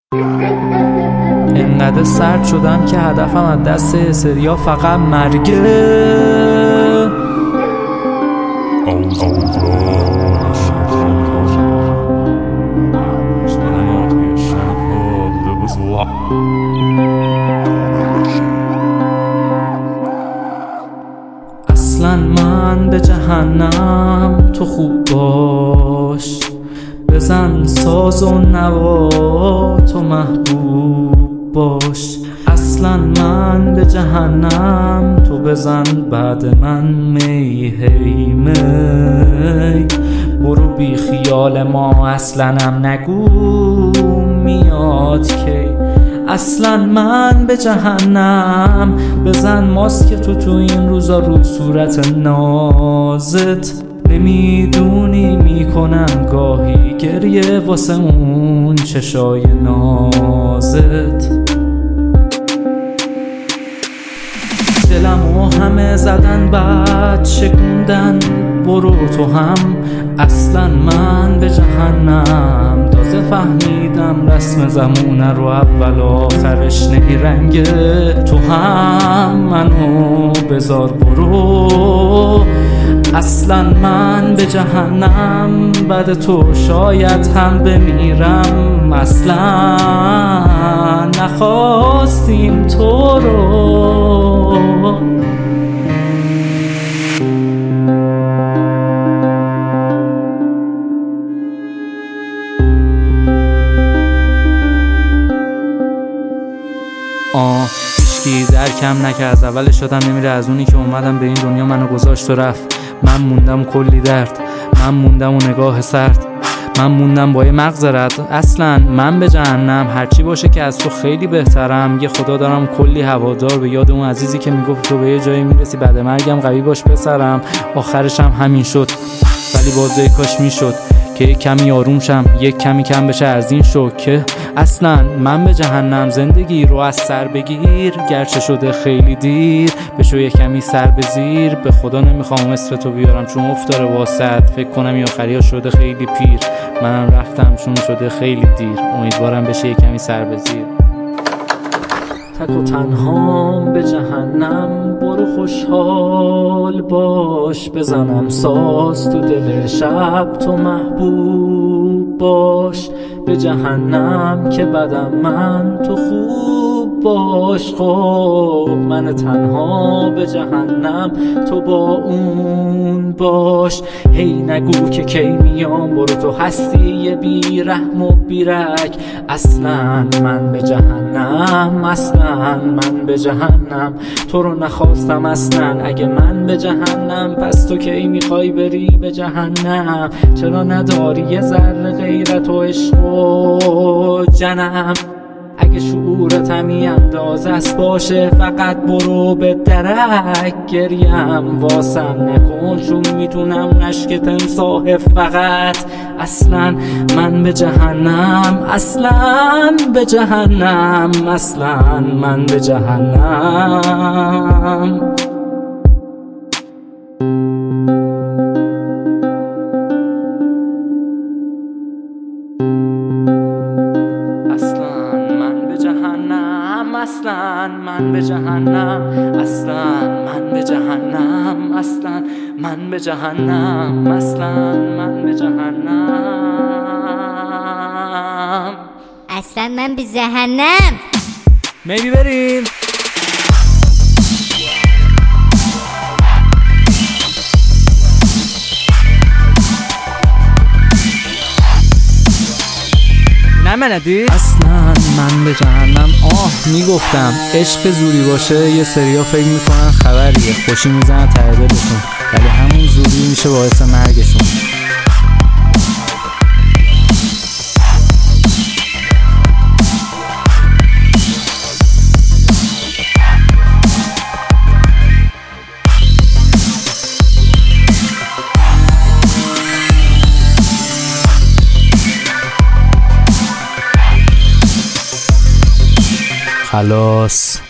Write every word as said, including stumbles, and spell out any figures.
انقدر سرد شدم که هدفم از دست سریا فقط مرگه. اصلا من به جهنم، تو خوب باش، بزن ساز و نوا، تو محبوب باش. اصلا من به جهنم، تو بزن بعد من می هی می. برو بی خیال ما، اصلنم نگو میاد کی. اصلا من به جهنم، بزن ماسک تو تو این روزا رو صورت نازت. نمیدونی میکنم گاهی گریه واسه اون چشای نازت. دلمو همه زدن بعد شکوندن، برو تو هم. اصلا من به جهنم، تازه فهمیدم رسم زمونه رو اول آخرش نیرنگه. تو هم منو بذار برو. اصلا من به جهنم، بعد تو شاید هم بمیرم. اصلا نخواستیم تو رو. آه هیچکی درکم نکرد، از اول شدم نمیره. از اونی که اومدم به این دنیا منو گذاشت و رفت. من موندم کلی درد، من موندم و نگاه سرد، من موندم با یه مغز رد. اصلا من به جهنم، هرچی باشه که از تو خیلی بهترم. یه خدا دارم کلی هوادار، به یاد اون عزیزی که میگفت تو به یه جایی میرسی بعد مرگم قوی باش پسرم. آخرش هم همین شد، ولی بازه کاش میشد که یک کمی آروم شم، یک کمی کم بشه از این شوک. که اصلا من به جهنم، زندگی رو از سر بگیر، گرچه شده خیلی دیر. بشو یک کمی سر به زیر، به خدا نمیخوام اسم تو بیارم چون افتاره واسط. فکر کنم این آخریا شده خیلی پیر، منم رفتم چون شده خیلی دیر. امیدوارم بشه یک کمی سر به زیر. تک و تنهام به جهنم، برو خوشحال باش، بزنم ساز تو دل شب، تو محبوب باش. به جهنم که بدم من، تو خوب باش. خب من تنها به جهنم، تو با اون باش. هی نگو که کی میام، برو تو هستی یه بی رحم و بیرک. اصلا من به جهنم، اصلا من به جهنم، تو رو نخواستم اصلا. اگه من به جهنم، پس تو کی میخوای بری به جهنم؟ چرا نداری یه ذره غیرت و عشق و جنم؟ اگه شعورت همی انداز است باشه، فقط برو به درک. گریم واسم نکن چون میتونم نشکت امساه فقط. اصلا من به جهنم، اصلا به جهنم، اصلا من به جهنم. اصلا من به جهنم، اصلا من به جهنم، اصلا من به جهنم، اصلا من به جهنم، اصلا من به جهنم. میبی بریم. نمندی؟ اصلا من به جهنم. آه میگفتم عشق زوری باشه، یه سریا فکر میکنن خبریه، خوشی میزنن ته دلشون، ولی همون زوری میشه باعث مرگشون. خلاص.